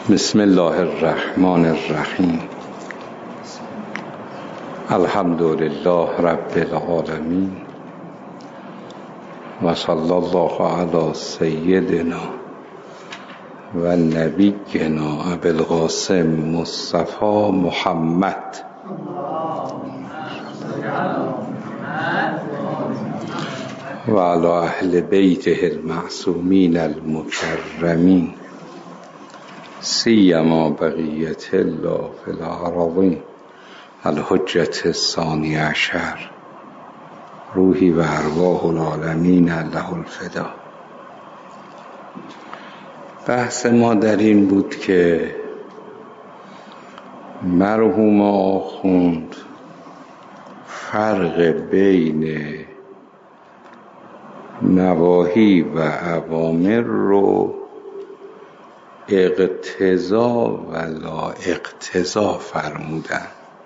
بسم الله الرحمن الرحیم. الحمد لله رب العالمین و صلی الله علی سیدنا و نبینا ابی القاسم مصطفی محمد و علی اهل بیته المعصومین المکرمین سیما بقیت الله فی الأراضین الحجة الثانی عشر روحی و ارواح العالمین له الفدا. بحث ما در این بود که مرحوم آخوند فرق بین نواهی و اوامر رو اقتضا و لا اقتضا فرمودن.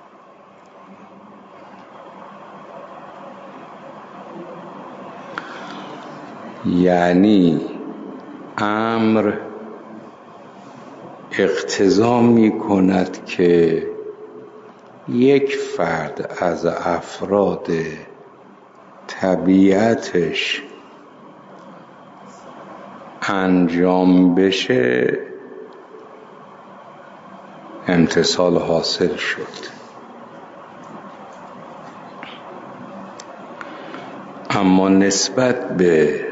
یعنی امر اقتضا می کند که یک فرد از افراد طبیعتش انجام بشه امتثال حاصل شد، اما نسبت به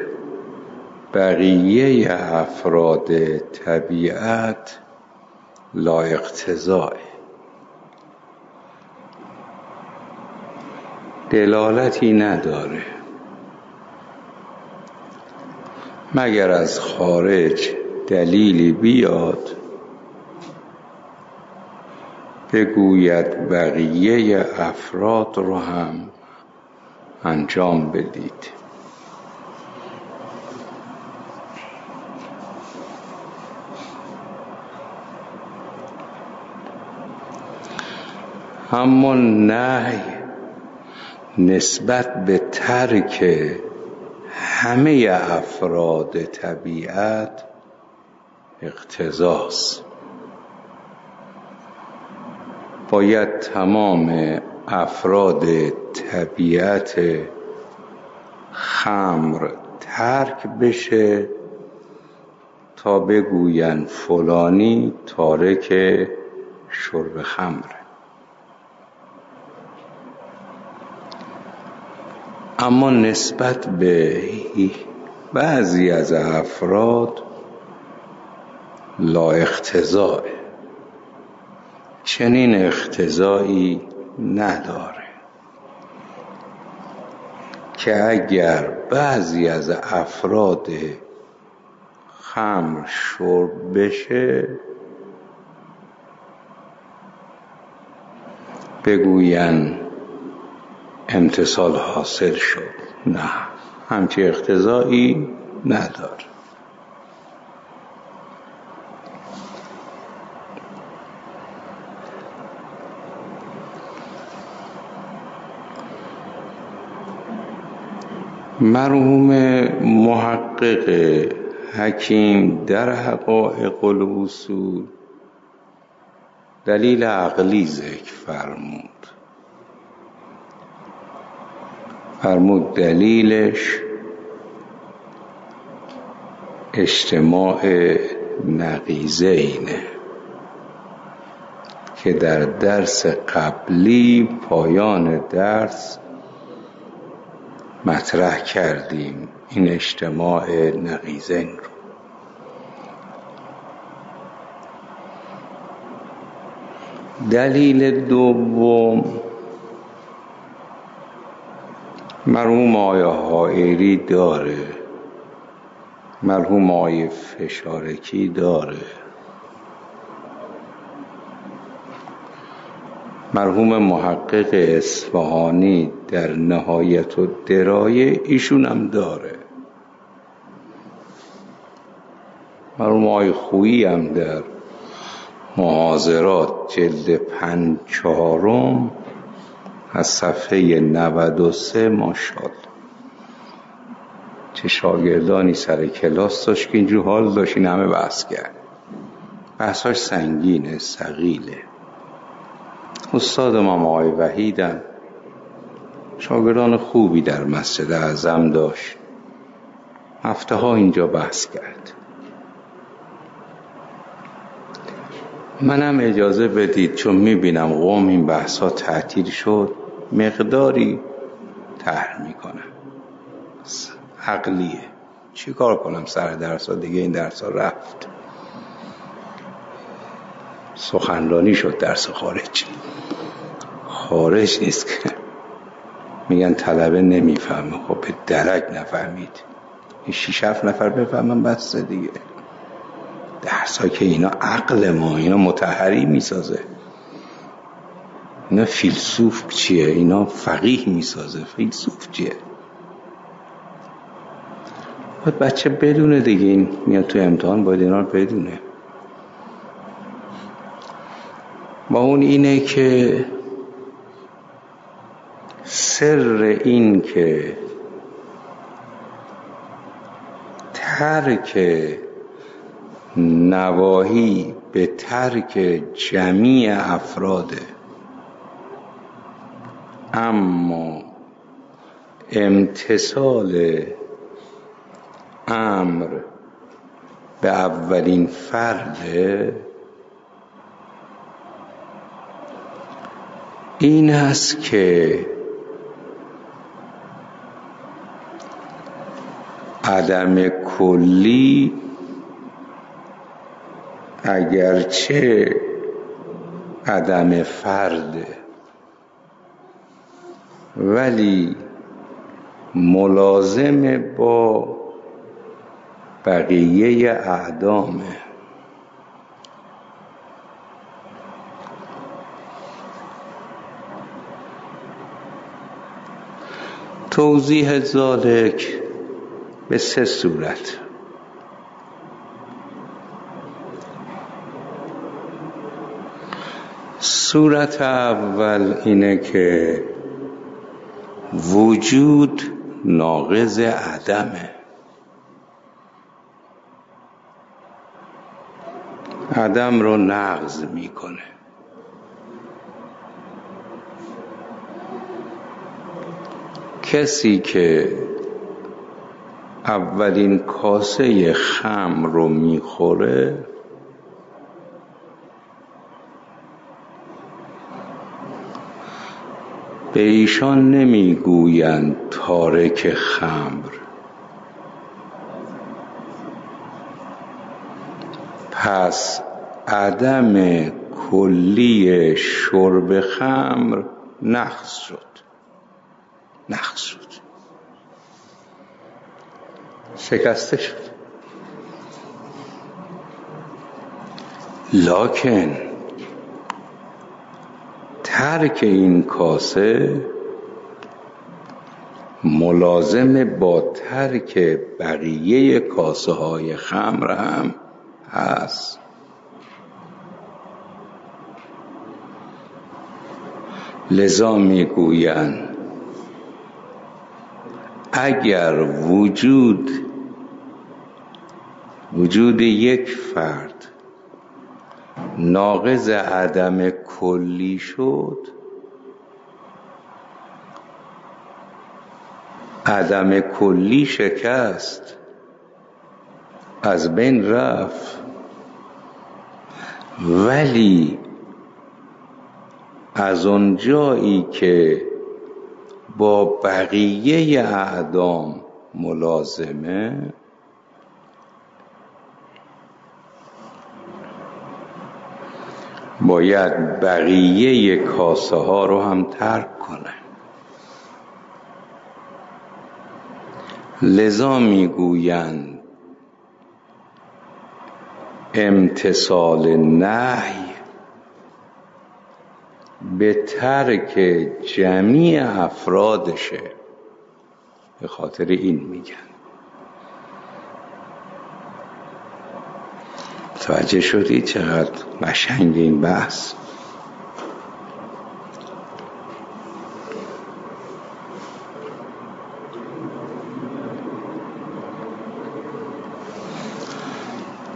بقیه افراد طبیعت لا اقتضاء، دلالتی نداره مگر از خارج دلیلی بیاد بگوید بقیه افراد رو هم انجام بدید. اما نهی نسبت به ترک همه افراد طبیعت اقتضاست. باید تمام افراد طبیعت خمر ترک بشه تا بگوین فلانی تارک شرب خمره. اما نسبت به بعضی از افراد لا اقتضاء، چنین اقتضایی نداره که اگر بعضی از افراد خمر شرب بشه بگوین امتثال حاصل شد. نه، همچی اقتضایی نداره. مرحوم محقق حکیم در حقایق الاصول دلیل عقلی ذکر فرمود دلیلش اجتماع نقیضینه که در درس قبلی پایان درس مطرح کردیم این اجتماع نقیضین رو. دلیل دوم مرحوم آیه حائری داره، مرحوم آیه فشارکی داره، مرحوم محقق اصفهانی در نهایت الدرایه ایشون هم داره، مرحوم آیه خویی هم در محاضرات جلد 5 از صفحه 93 ماشاءالله چه شاگردانی سر کلاس داشت که اینجور حال داشت این همه بحث کرد. بحثاش سنگینه، ثقیله. استاد ما آقای وحیدم شاگردان خوبی در مسجد اعظم داشت، هفته ها اینجا بحث کرد. منم اجازه بدید چون میبینم قوم این بحث ها تعطیل شد مقداری طرح میکنم. عقلیه، چی کار کنم سر درس ها دیگه؟ این درس ها رفت، سخنرانی شد درس خارج نیست که میگن طلبه نمیفهمه. خب به درک نفهمید، این 6-7 نفر بفهمن بسته دیگه. درس ها که اینا عقل ما، اینا مطهری میسازه، اینا فیلسوف چیه؟ اینا فقیه میسازه، فیلسوف چیه؟ باید بچه بدونه دیگه، این میاد تو امتحان باید اینا رو بدونه. با اون اینه که سر این که ترک نواهی به ترک جمیع افراده، اما امتثال امر به اولین فرده، این است که عدم کلی اگرچه عدم فرده ولی ملازم با بقیه اعدامه. توضیح ذالک به 3 صورت. صورت اول اینه که وجود ناقض عدمه، عدم رو نقض میکنه. کسی که اولین کاسه خمر رو میخوره به ایشان نمیگویند تارک خمر، پس عدم کلی شرب خمر نقض شد. شکسته شد. لکن ترک این کاسه ملازم با ترک بقیه کاسه های خمر هم هست. لذا میگویند اگر وجود یک فرد ناقض عدم کلی شد، عدم کلی شکست، از بین رفت، ولی از اون جایی که با بقیه اعدام ملازمه باید بقیه کاسه ها رو هم ترک کنه. لذا میگویند امتثال نهی به ترک جمیع افرادشه. به خاطر این میگن. متوجه شدی چقدر قشنگ این بحث؟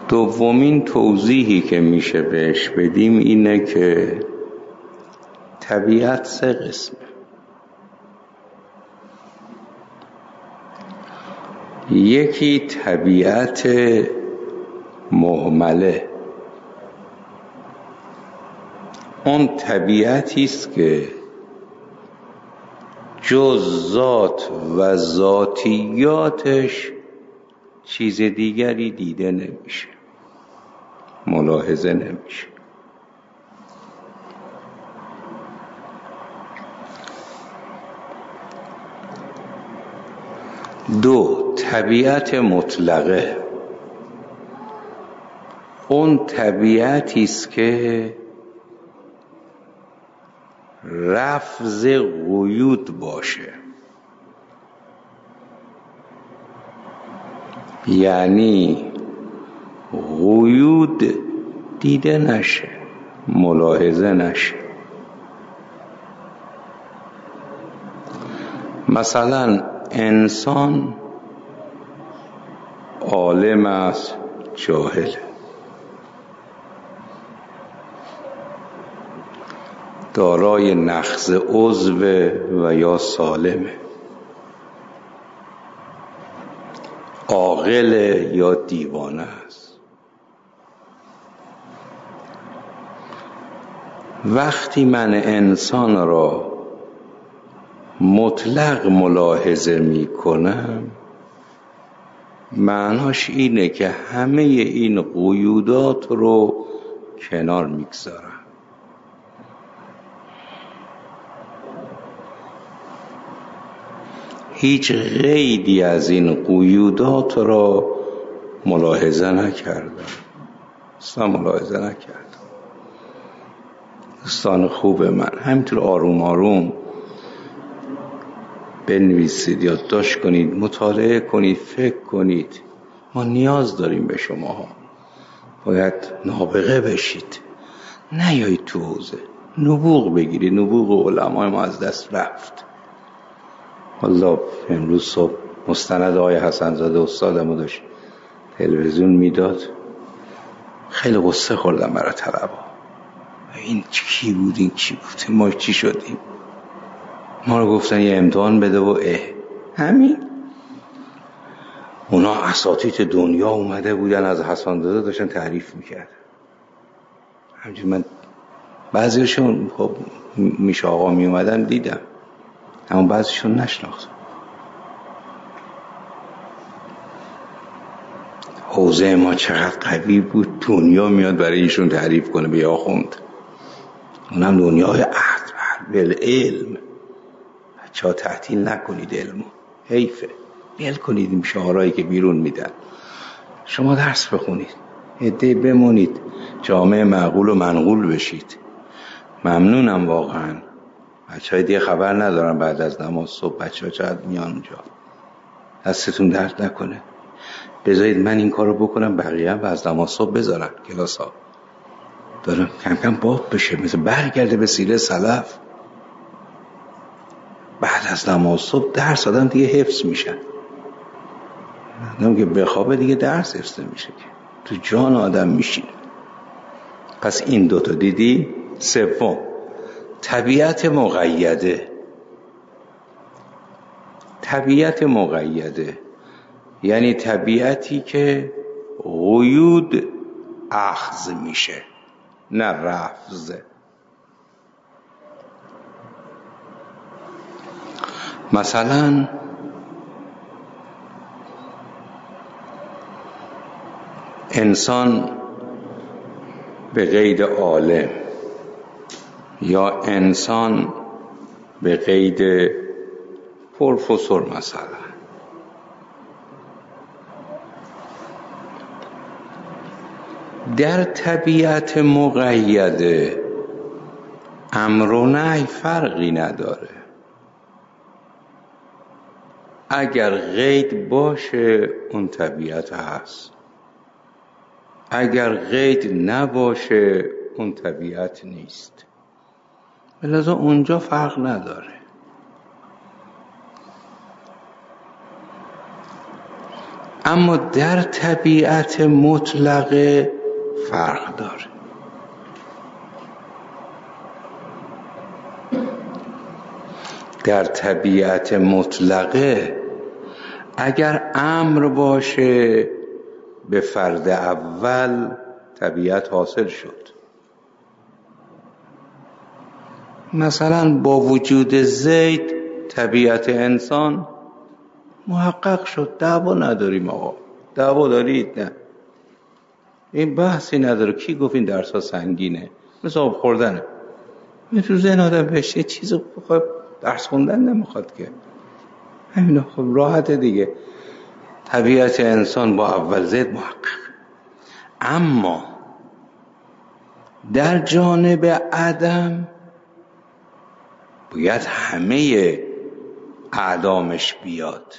دومین توضیحی که میشه بهش بدیم اینه که طبیعت 3 قسمه. یکی طبیعت مهمله، اون طبیعتی است که جز ذات و ذاتیاتش چیز دیگری دیده نمیشه، ملاحظه نمیشه. دو، طبیعت مطلقه، اون طبیعتی است که رفض قیود باشه، یعنی قیود دیده نشه، ملاحظه نشه. مثلا انسان عالم است، جاهل، دارای نقص عضو و یا سالمه، عاقل یا دیوانه است. وقتی من انسان را مطلق ملاحظه می کنم، معناش اینه که همه این قیودات رو کنار میگذارم. هیچ قیدی از این قیودات را ملاحظه نکردم، اصلا ملاحظه نکردم. دوستان خوب من، همینطور آروم آروم بنویسید، یادداشت کنید، مطالعه کنید، فکر کنید. ما نیاز داریم به شماها. باید نابغه بشید، نیایید تو حوزه نبوغ بگیرید. نبوغ علمای ما از دست رفت. والله امروز صبح مستند آقای حسن زاده استادمو داشت تلویزیون میداد، خیلی غصه خوردم برای طلبا. این کی بود، این کی بود، ما چی شدیم؟ ما رو گفتن یه امتحان بده و همین. اونا اساتید دنیا اومده بودن از حسن زاده داشتن تعریف میکرد. همینجوری من بعضیشون خب میشه آقا میومدن دیدم، اما بعضیشون نشناختم. حوزه ما چقدر قوی بود، دنیا میاد برای ایشون تعریف کنه به آخوند. اونم دنیای عهد بالعلم. بچه ها تعطیل نکنید علمو، حیفه. بل کنید این شعارهایی که بیرون میدن. شما درس بخونید، عده بمونید، جامعه معقول و منقول بشید. ممنونم واقعا. بچه های دیگه خبر ندارن بعد از نماز صبح بچه ها چقدر میان اونجا. دستتون درد نکنه. بذارید من این کارو بکنم، بقیه هم از نماز صبح بذارن کلاس ها. دارم کم کم باب بشه، مثل برگرده به سیره سلف. بعد از نماز صبح درس آدم دیگه حفظ میشن. آدم که بخوابه دیگه درس حفظ نمیشه، که تو جان آدم میشینه. پس این دوتا دیدی. سوم، طبیعت مقیده. طبیعت مقیده یعنی طبیعتی که قیود اخذ میشه، نه رفض. مثلا انسان به قید عالم یا انسان به قید پروفسور، مثلا در طبیعت مقیده امر و نهی فرقی نداره. اگر قید باشه اون طبیعت هست، اگر قید نباشه اون طبیعت نیست. لذا اونجا فرق نداره. اما در طبیعت مطلقه فرق داره. در طبیعت مطلقه اگر امر باشه به فرد اول طبیعت حاصل شد. مثلا با وجود زید طبیعت انسان محقق شد. دعوا نداریم آقا. دعوا دارید؟ نه. این بحثی نداره. کی گفت این درس ها سنگینه؟ مثل آب خوردنه. تو ذهن آدم بشه چیز بخواد درس خوندن نمیخواد که. همین خب راحت دیگه. طبیعت انسان با اول زید محقق. اما در جانب عدم باید همه اعدامش بیاد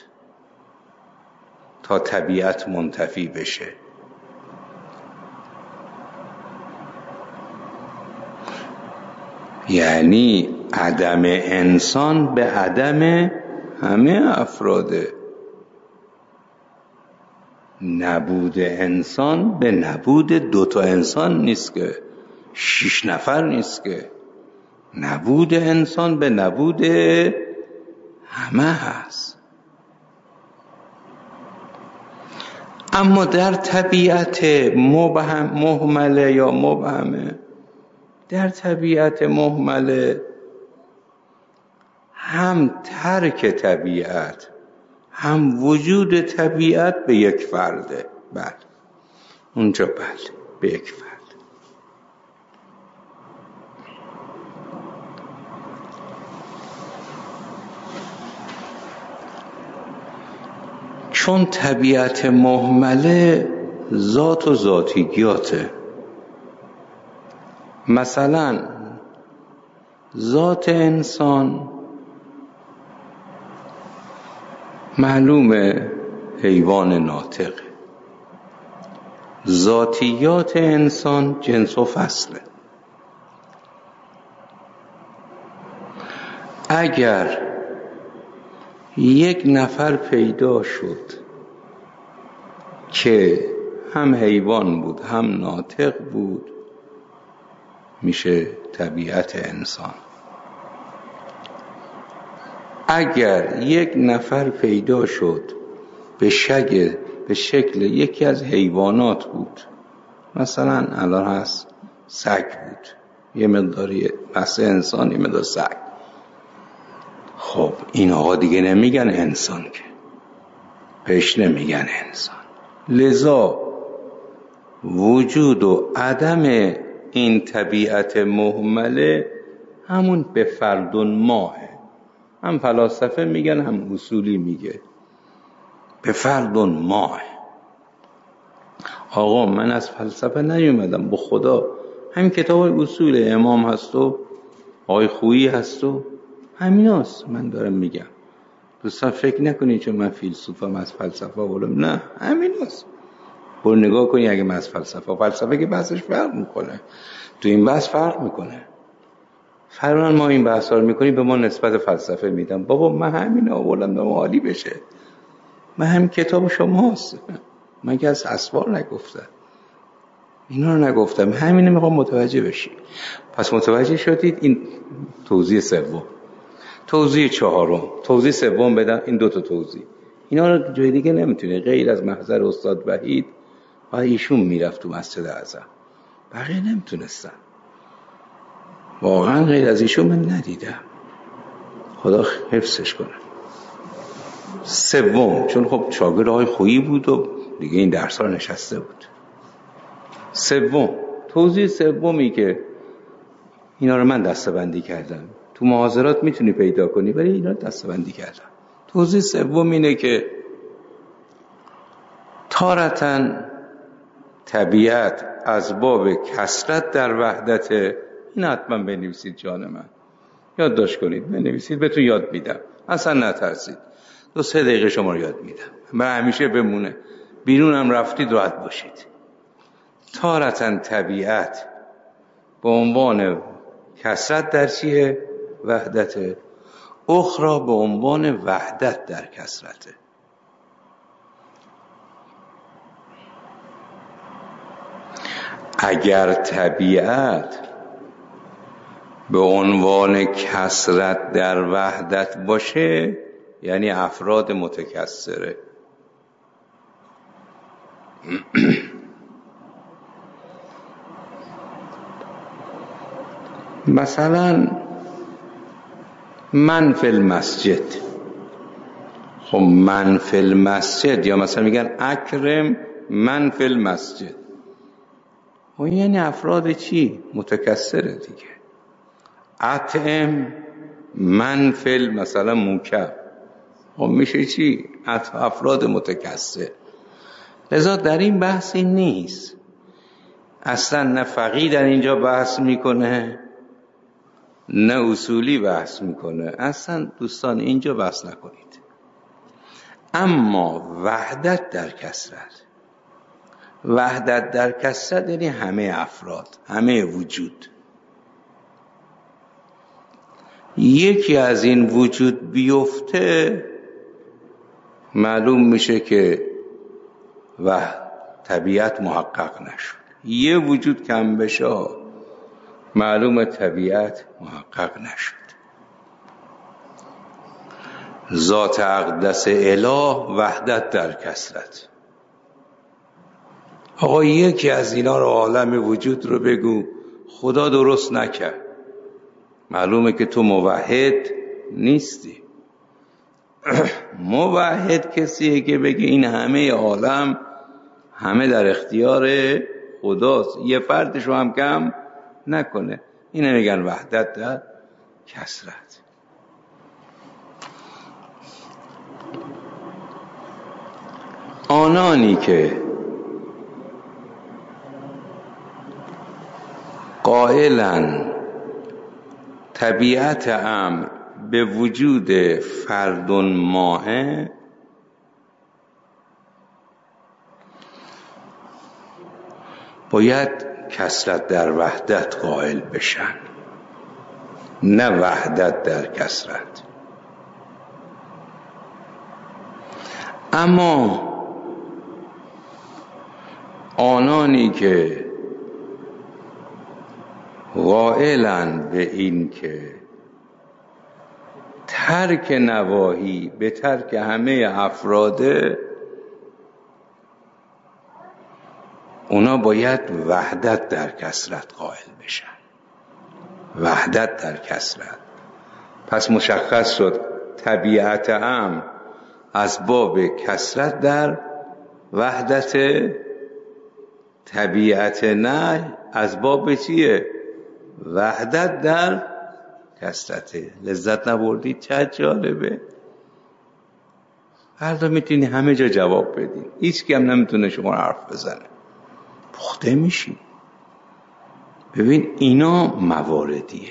تا طبیعت منتفی بشه. یعنی عدم انسان به عدم همه افراده، نبود انسان به نبود 2 انسان نیست که 6 نفر نیست که، نبود انسان به نبود همه هست. اما در طبیعت مهمله یا مبهمه، در طبیعت مهمله هم ترک طبیعت هم وجود طبیعت به یک فرده. بله اونجا بله به یک فرد. چون طبیعت مهمله ذات و ذاتیگیاته. مثلا ذات انسان معلومه حیوان ناطق، ذاتیات انسان جنس و فصله. اگر یک نفر پیدا شد که هم حیوان بود هم ناطق بود، میشه طبیعت انسان. اگر یک نفر پیدا شد به شکل یکی از حیوانات بود، مثلا الان هست سگ بود، یه مقداری مثل انسان یه مقدار سگ، خب این آقا دیگه نمیگن انسان که، بهش نمیگن انسان. لذا وجود و عدم این طبیعت مهمله همون به فردون ماهه. هم فلاسفه میگن هم اصولی میگه به فردون ماه. آقا من از فلسفه نیومدم، با خدا همین کتاب اصول امام هست و آقای خویی هست و همیناست. من دارم میگم دوستان فکر نکنید چون من فیلسوفم از فلسفه بولم، نه همیناست. برو نگاه کنی اگه من از فلسفه که بحثش فرق میکنه، تو این بحث فرق میکنه. فرمان ما این بحث رو میکنیم به ما نسبت فلسفه میدم. بابا من همین آولم دارم عالی بشه، من همین کتاب شماست، من که از اسوار نگفتم، اینا رو نگفتم، همینه میخوام متوجه بشی. پس متوجه شدید؟ این توضیح سوم. توضیح چهارم، توضیح سوم بدم. این 2 توضیح، اینا رو جای دیگه نمیتونه غیر از محضر استاد وحید و ایشون میرفت تو مسجد اعظم، بقیه نمیتونستن. واقعا غیر از ایشون من ندیدم، خدا حفظش کنه. سوم، چون خب شاگرد آقای خویی بود و دیگه این درس ها نشسته بود. سوم، توضیح سومی که اینا رو من دسته‌بندی کردم، تو محاضرات میتونی پیدا کنی ولی اینا رو دسته‌بندی کردم. توضیح سوم اینه که تارةً طبیعت از باب کثرت در وحدت، این حتما بنویسید جان من، یادداشت کنید بنویسید، بهتون یاد میدم، اصلا نترسید. 2-3 دقیقه شما رو یاد میدم، من همیشه بمونه، بیرونم رفتید راحت باشید. تارةً طبیعت به عنوان کثرت در چیه؟ وحدت. اخرى به عنوان وحدت در کثرته. اگر طبیعت به عنوان کثرت در وحدت باشه یعنی افراد متکثره. مثلا من فی المسجد، خب من فی المسجد، یا مثلا میگن اکرم من فی المسجد، خب یعنی افراد چی؟ متکثره دیگه. اطعم من فی مثلا موکب، خب میشه چی؟ افراد متکثر. لذا در این بحثی نیست، اصلا نه فقیه در اینجا بحث میکنه نه اصولی بحث میکنه، اصلا دوستان اینجا بحث نکنید. اما وحدت در کثرت، وحدت در کثرت یعنی همه افراد، همه وجود. یکی از این وجود بیفته معلوم میشه که طبیعت محقق نشد. یه وجود کم بشه معلومه طبیعت محقق نشد. ذات اقدس اله وحدت در کثرت. آقا یکی از اینا رو عالم وجود رو بگو خدا درست نکرد، معلومه که تو موحد نیستی. موحد کسیه که بگه این همه عالم همه در اختیار خداست، یه فردش رو هم کم نکنه. اینه میگن وحدت در کثرت. آنانی که قائلن طبیعت امر به وجود فرد ماهه، باید کثرت در وحدت قائل بشن، نه وحدت در کثرت. اما آنانی که قائلن به این که ترک نواهی به ترک همه افراده، اونا باید وحدت در کثرت قائل بشن. وحدت در کثرت. پس مشخص شد طبیعت امر از باب کثرت در وحدت، طبیعت نه از باب چیه؟ وحدت در کثرت. لذت نبردید؟ چه جالبه. فردا میتونی همه جا جواب بدی، هیچ کی هم نمیتونه شما حرف بزنه، پخته میشی. ببین اینا مواردیه.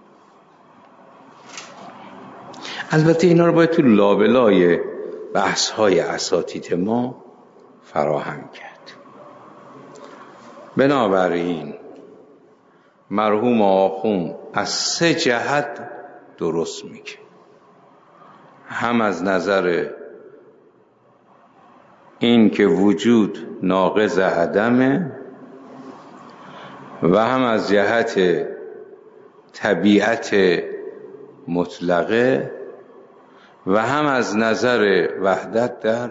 البته اینا رو باید تو لابلای بحث های اساتید ما فراهم کرد. بنابراین مرحوم آخوند از 3 جهت درست میگه، هم از نظر این که وجود ناقض عدمه و هم از جهت طبیعت مطلقه و هم از نظر وحدت در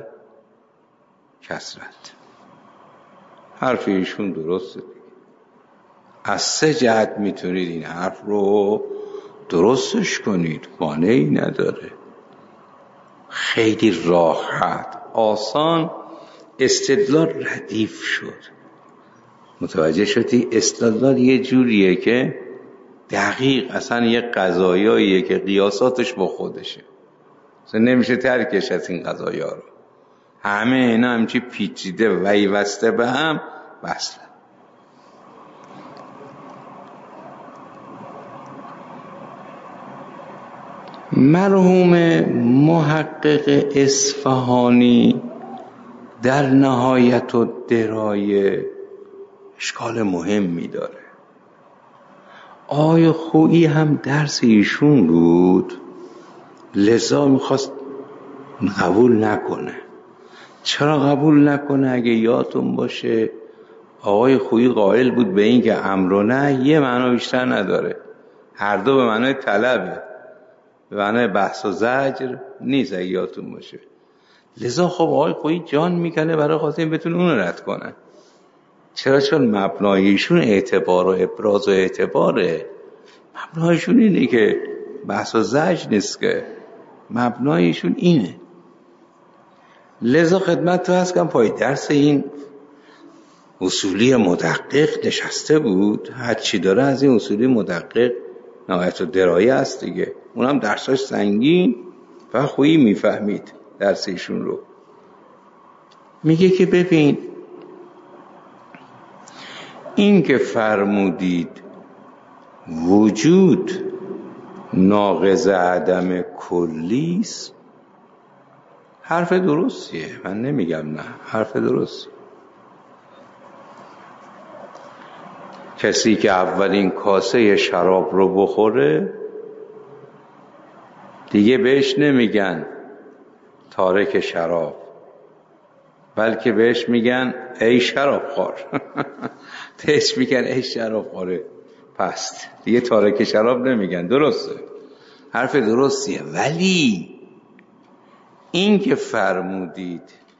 کثرت. حرف ایشون درسته. از 3 جهت میتونید این حرف رو درستش کنید، مانعی نداره. خیلی راحت، آسان استدلال ردیف شد. متوجه شدی؟ استدلال یه جوریه که دقیق، اصلا یه قضایاییه که قیاساتش با خودشه، اصلا نمیشه ترکش از این قضایا رو. همه اینا همچی پیچیده ویوسته به هم وصله. مرحوم محقق اصفهانی در نهایت الدرایه اشکال مهمی داره. آقای خویی هم درس ایشون بود، لذا میخواست قبول نکنه. چرا قبول نکنه؟ اگه یادتون باشه آقای خویی قائل بود به این که امر و نهی یه معنا بیشتر نداره، هر دو به معنای طلبه، به معنای بحث و زجر نیست اگه یادتون باشه. لذا خب آقای خویی جان میکنه برای خاطر این بتونه اون رد کنه. چرا؟ چون مبنایشون اعتبار و ابراز و اعتباره. مبنایشون اینه که بحث و زجر نیست، که مبنایشون اینه. لذا خدمت تو هست کنم پای درس این اصولی مدقق نشسته بود، هر چی داره از این اصولی مدقق نهایت و درایه است دیگه. اونم درساش سنگین و خویی میفهمید درس ایشون رو. میگه که ببین این که فرمودید وجود ناقض عدم کلیست، حرف درستیه، من نمیگم نه، حرف درستیه. کسی که اولین کاسه شراب رو بخوره دیگه بهش نمیگن تارک شراب، بلکه بهش میگن ای شراب خوار. بهش میگن ای شراب خواره، پس دیگه تارک شراب نمیگن. درسته، حرف درستیه. ولی این که فرمودید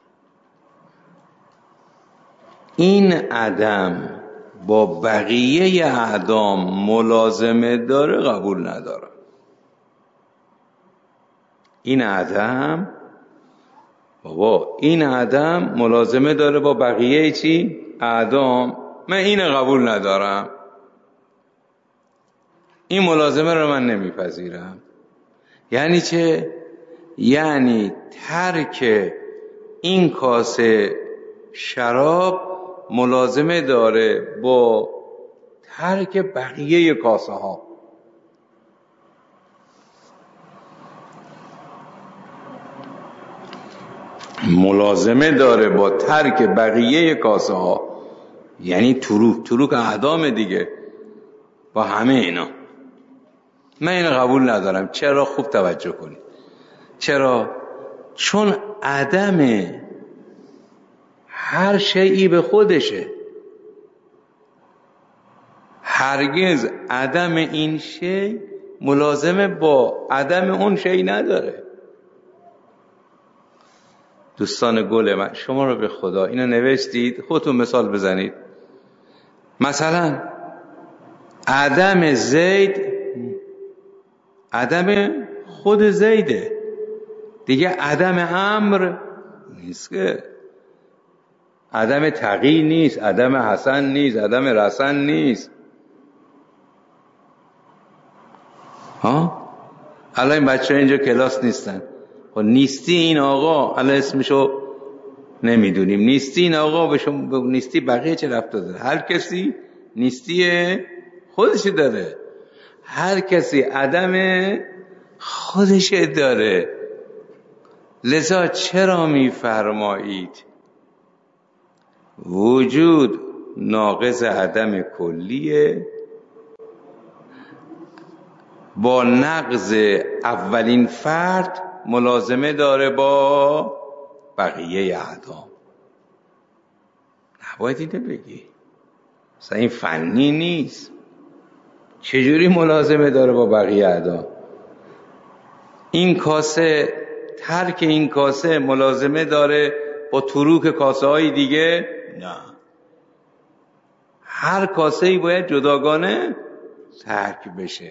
این عدم با بقیه اعدام ملازمه داره، قبول ندارم. این عدم، بابا این عدم ملازمه داره با بقیه چی؟ اعدام. من این قبول ندارم، این ملازمه رو من نمیپذیرم. یعنی چه؟ یعنی ترک این کاسه شراب ملازمه داره با ترک بقیه کاسه ها. ملازمه داره با ترک بقیه کاسه ها، یعنی تروک اعدام دیگه، با همه اینا. من اینو قبول ندارم. چرا؟ خوب توجه کنید. چرا؟ چون عدم هر شیئی به خودشه، هرگز عدم این شی ملازمه با عدم اون شی نداره. دوستان گل من، شما رو به خدا اینو نوشتید، خودتون مثال بزنید. مثلا عدم زید عدم خود زیده دیگه، عدم امر نیست، که عدم تقی نیست، عدم حسن نیست، عدم رسن نیست. الان این بچه اینجا کلاس نیستن، خب نیستی این آقا الان اسمشو نمیدونیم، نیستی این آقا به شما نیستی بقیه چه رفت داره؟ هر کسی نیستی خودش داره، هر کسی عدم خودش داره. لذا چرا میفرمایید وجود ناقض عدم کلیه، با نقض اولین فرد ملازمه داره با بقیه اعدام؟ نباید اینو بگی، اصلا این فنی نیست. چجوری ملازمه داره با بقیه اعدام؟ این کاسه، ترک این کاسه ملازمه داره با تروک کاسه های دیگه؟ نه، هر کاسه ای باید جداگانه ترک بشه.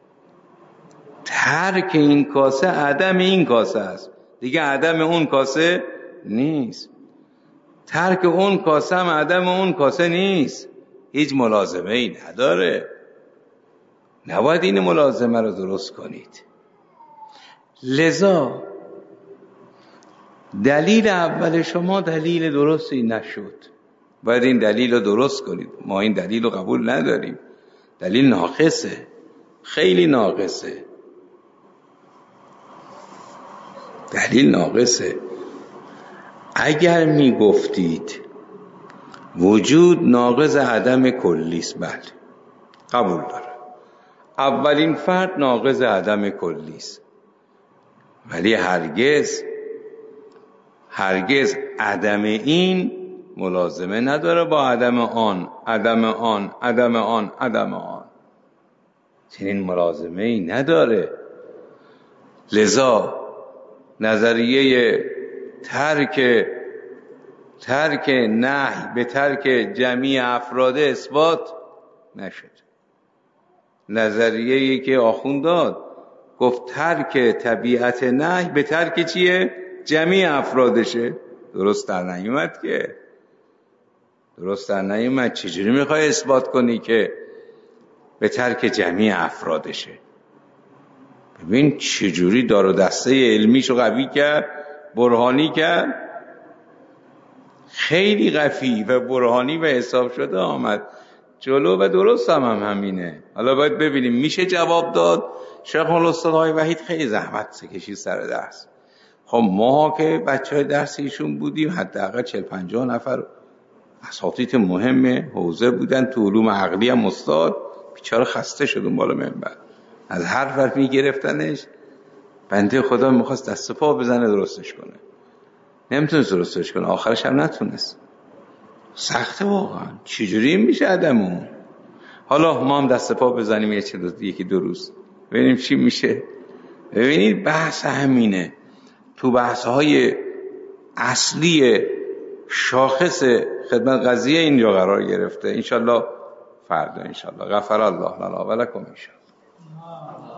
ترک این کاسه عدم این کاسه است دیگه، عدم اون کاسه نیست. ترک اون کاسه هم عدم اون کاسه نیست، هیچ ملازمه ای نداره. نباید این ملازمه رو درست کنید. لذا دلیل اول شما دلیل درستی نشد، باید این دلیل رو درست کنید. ما این دلیل رو قبول نداریم، دلیل ناقصه، خیلی ناقصه، دلیل ناقصه. اگر می گفتید وجود ناقض عدم کلیست، بله قبول داره، اولین فرد ناقض عدم کلیست، ولی هرگز عدم این ملازمه نداره با عدم آن، عدم آن، عدم آن، عدم آن. چنین ملازمه ای نداره. لذا نظریه ترک نهی به ترک جمیع افراد اثبات نشد. نظریه‌ای که آخوند داد گفت ترک طبیعت نهی به ترک چیه؟ جمیع افرادشه. درست در نیومد که. درست در نیومد. چجوری میخوای اثبات کنی که به ترک جمیع افرادشه؟ ببین چجوری دار و دسته علمیشو قوی کرد، برهانی کرد. خیلی قوی و برهانی و حساب شده آمد جلو و درست هم همینه. حالا باید ببینیم میشه جواب داد. شیخ الاستاد های وحید خیلی زحمت کشید سر درس. خب ما که بچهای درس ایشون بودیم حداقل 40-50 نفر اساتید مهم حوزه بودن، تو علوم عقلی هم استاد. بیچاره خسته شدون بالا منبر، از هر حرف میگرفتنش. بنده خدا میخواست دست پا بزنه درستش کنه، نمیتونست درستش کنه، آخرش هم نتونست. سخته واقعا. چجوری میشه آدمون؟ حالا ما هم دست پا بزنیم یکی دو روز ببینیم چی میشه. ببینید بحث همینه. تو بحث‌های اصلی شاخص خدمت قضیه اینجا قرار گرفته. انشالله فردا انشالله. غفر الله لنا و لکم انشالله.